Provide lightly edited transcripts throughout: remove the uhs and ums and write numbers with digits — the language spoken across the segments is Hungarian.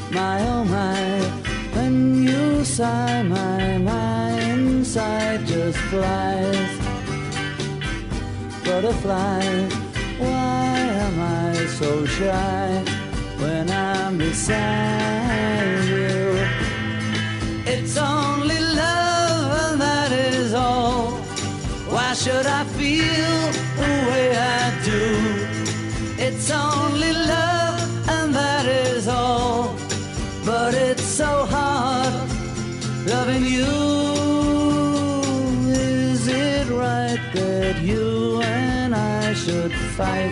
My oh my, when you sigh, my inside just flies. Butterfly, why am I so shy when I'm beside you? It's only love and that is all. Why should I feel the way I do? It's only love and that is all. But it's so hard loving you. Is it right that you and I should fight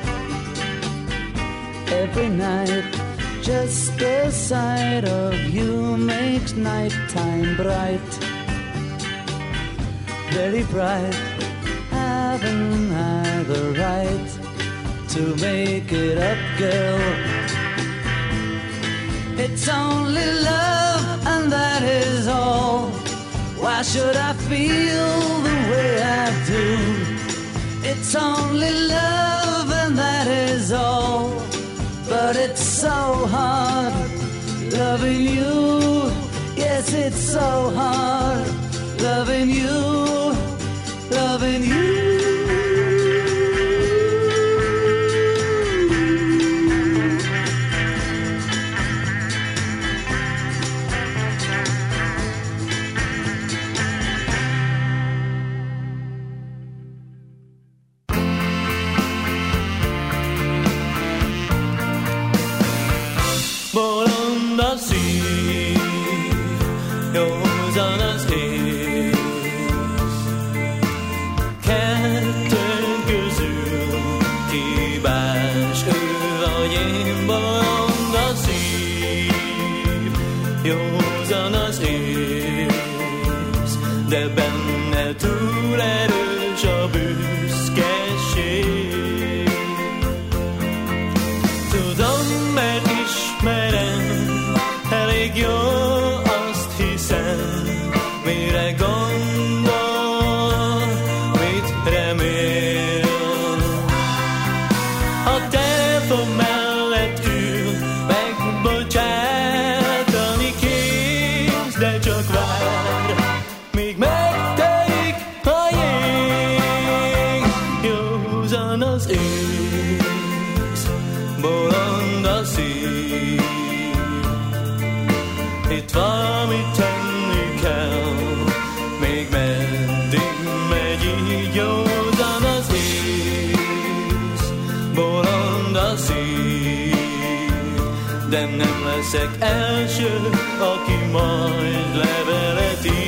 every night? Just the sight of you makes nighttime bright, very bright. Haven't I the right to make it up, girl? It's only love and that is all. Why should I feel the way I do? It's only love and that is all. But it's so hard loving you. Yes, it's so hard loving you, loving you. De benne túl erős a büszkeség. Tudom, mert ismerem, elég jó, azt hiszem, mire gondol, mit remél. A telefon mellett ül, megbocsátani kész, de csak vár, míg megtelik a jég. Józan az ész, bolond a szív. Itt valamit tenni kell, még meddig megy így. Józan az ész, bolond a szív. De nem leszek első, aki majd levelet ír.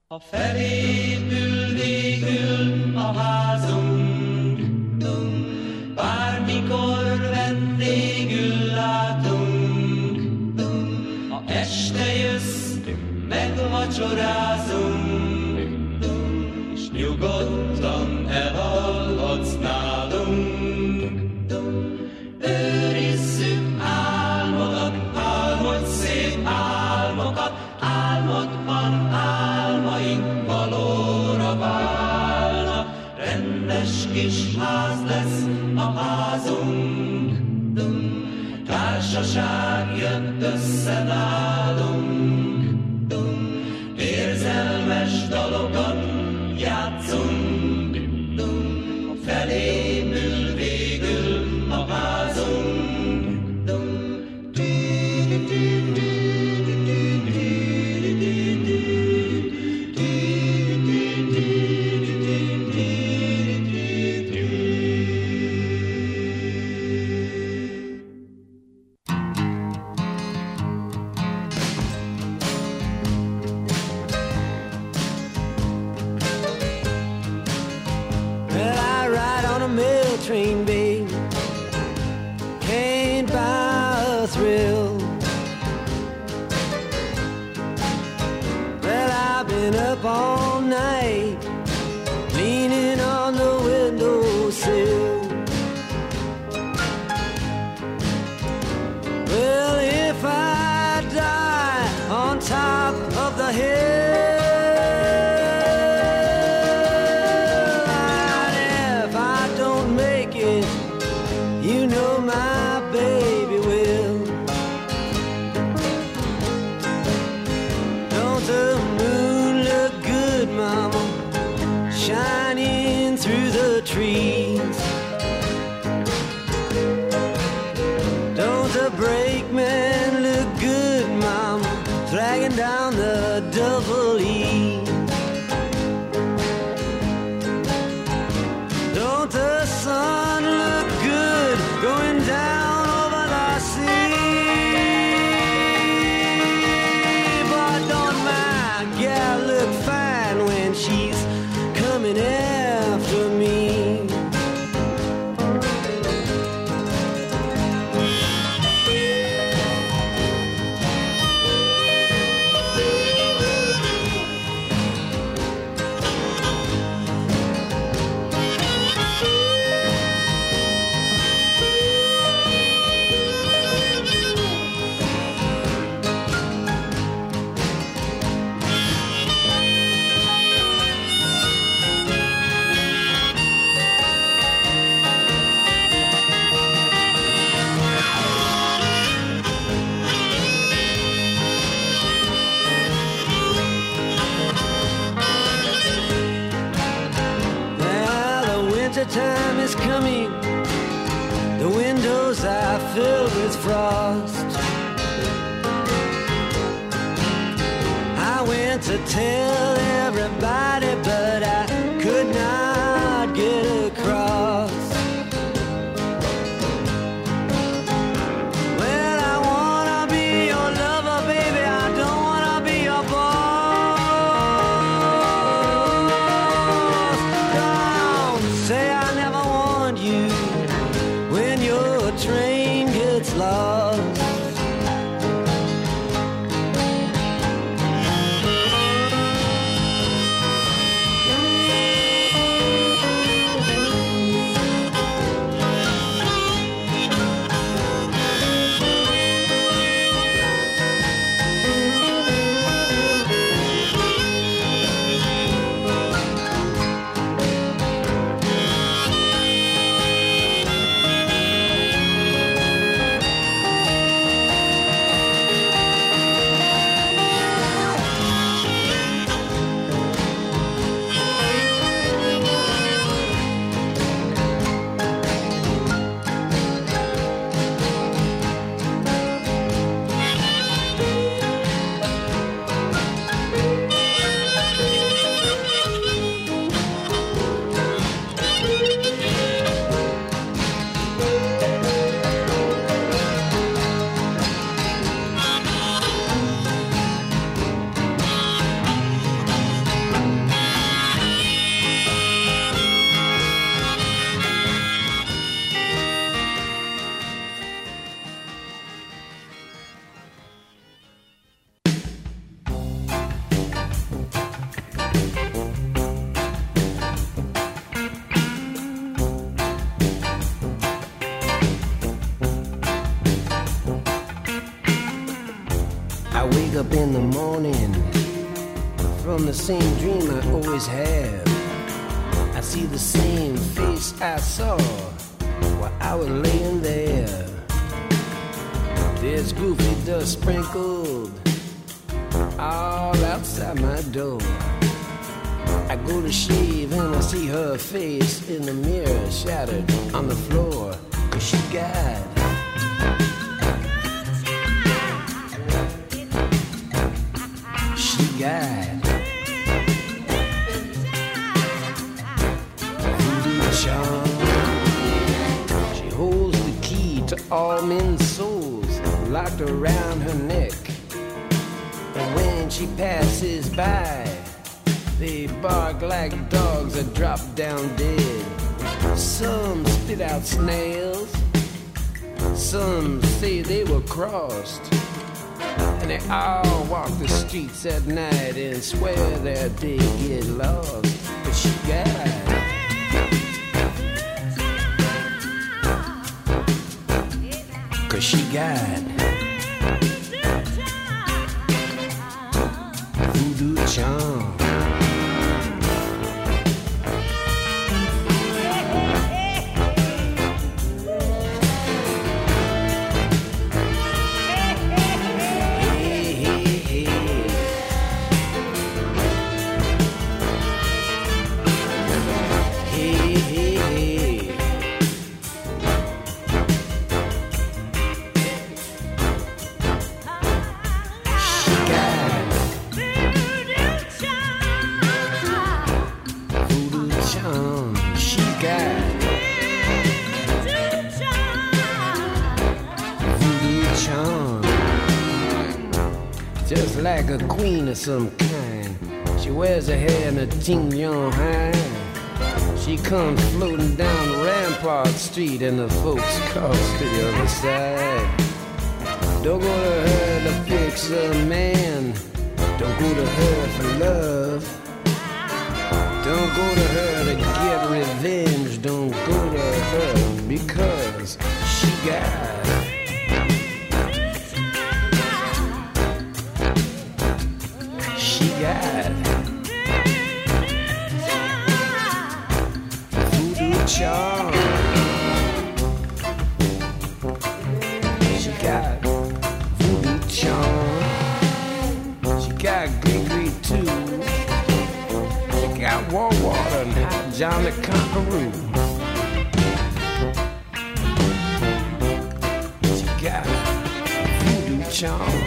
Ha felépül végül a házunk, bármikor vendégül látunk, ha este jössz, megvacsorázunk, és nyugodtan elalhatsz nálunk. Őrizzük álmodat, álmodj szép álmokat, álmodban álmaink valóra válnak. Rendes kis ház lesz a házunk, társaság jön össze nálunk. Érzelmes dalokat játszunk, felépül végül a házunk. Train, babe, can't buy a thrill. Well, I've been up all night, leaning on the windowsill. Well, if I die on top of the hill, you know my baby will. Don't the moon look good, mama, shining through the trees? Don't the brakeman look good, mama, dragging down the double E? Don't the sun look good going down over the sea? But don't my gal look fine when she's coming after me? Time is coming, the windows are filled with frost. I went to tell everybody, but I could not get across. Well, I wanna be your lover, baby, I don't wanna be your boss. Say I never warned you when your train gets lost. in the morning from the same dream I always have. I see the same face I saw while I was laying there. There's goofy dust sprinkled all outside my door. I go to shave and I see her face in the mirror shattered on the floor. 'Cause she got voodoo charm. She holds the key to all men's souls locked around her neck. And when she passes by, they bark like dogs that drop down dead. Some spit out snails, some say they were crossed. And they all walk the streets at night and swear that they get lost. But she got Cause she got voodoo charm. Just like a queen of some kind, she wears her hair in a tignon high. She comes floating down Rampart Street and the folks cross to the other side. Don't go to her to fix a man, don't go to her for love. Don't go to her to get revenge, don't go to her because she got voodoo charm. She got voodoo charm. She got Gregory too. She got warm water and hot John the Conqueror. She got voodoo charm.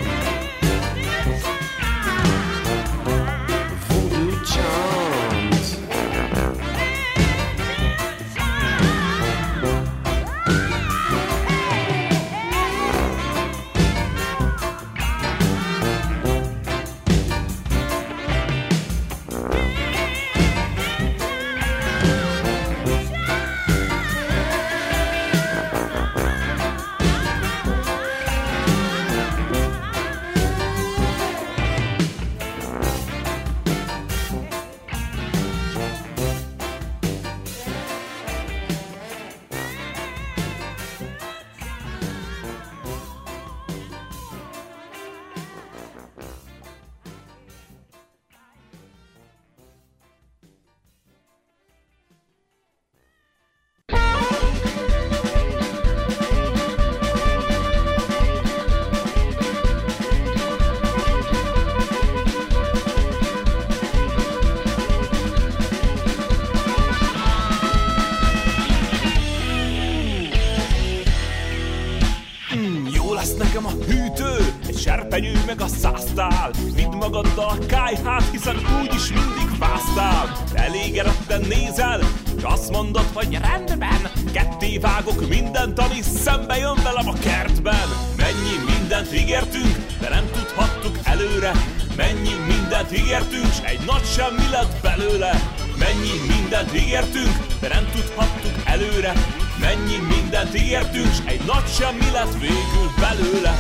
Nekem a hűtő, egy serpenyő meg a száztál. Vidd magaddal a kályhát, hiszen úgyis mindig fáztál. Elégedetten nézel, s azt mondod, hogy rendben. Ketté vágok mindent, ami szembe jön velem a kertben. Mennyi mindent ígértünk, de nem tudhattuk előre. Mennyi mindent ígértünk, s egy nagy semmi lett belőle. Mennyi mindent ígértünk, de nem tudhattuk előre. Mennyi mindent ígértünk, s egy nagy semmi lett végül belőle.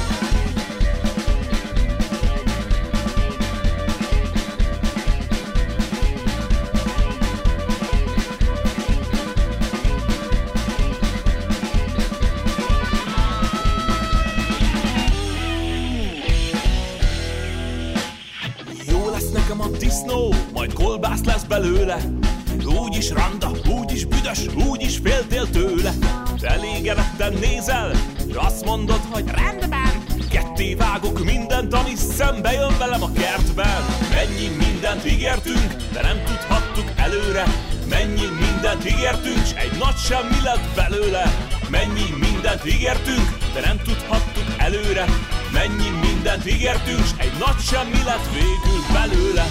belőle. Úgyis randa, úgyis büdös, úgyis féltél tőle. Elégedetten nézel, és azt mondod, hogy rendben. Ketté vágok mindent, ami szembe jön velem a kertben. Mennyi mindent ígértünk, de nem tudhattuk előre. Mennyi mindent ígértünk, s egy nagy semmi lett belőle. Mennyi mindent ígértünk, de nem tudhattuk előre. Mennyi mindent ígértünk, s egy nagy semmi lett végül belőle.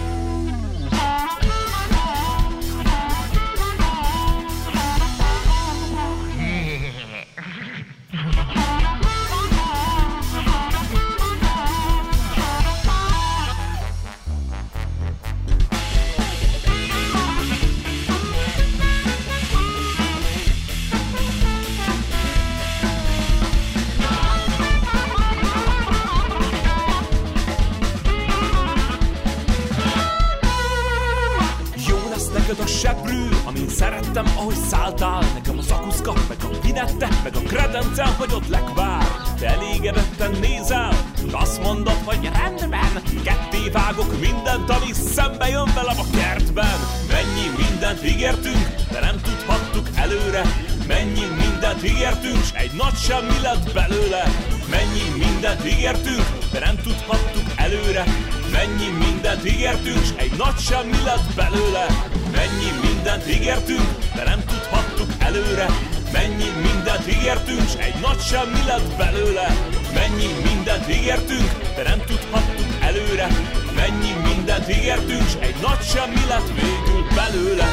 A seprű, amin szerettem, ahogy szálltál. Nekem az akuszka, meg a vinette, meg a kredencem, hogy ott lekvár. Te elégedetten nézel, és azt mondod, hogy rendben. Ketté vágok mindent, ami szembe jön velem a kertben. Mennyi mindent ígértünk, de nem tudhattuk előre. Mennyi mindent ígértünk, s egy nagy semmi lett belőle. Mennyi mindent ígértünk, de nem tudhattuk előre. Mennyi mindent ígértünk, s egy nagy semmi lett belőle. Mennyi mindent ígértünk, de nem tudhattuk előre. Mennyi mindent ígértünk, s egy nagy semmi lett belőle. Mennyi mindent ígértünk, de nem tudhattuk előre. Mennyi mindent ígértünk, s egy nagy semmi lett végül belőle.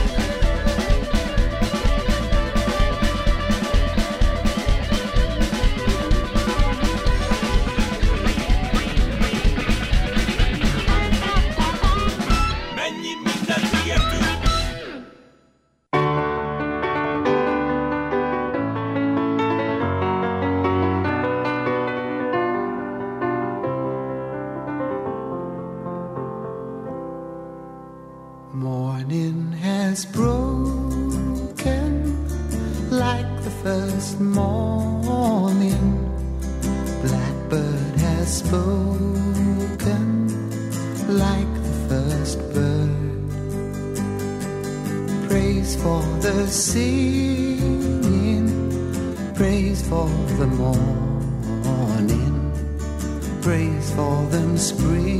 Morning has broken like the first morning. Blackbird has spoken like the first bird. Praise for the singing, praise for the morning, praise for them spring.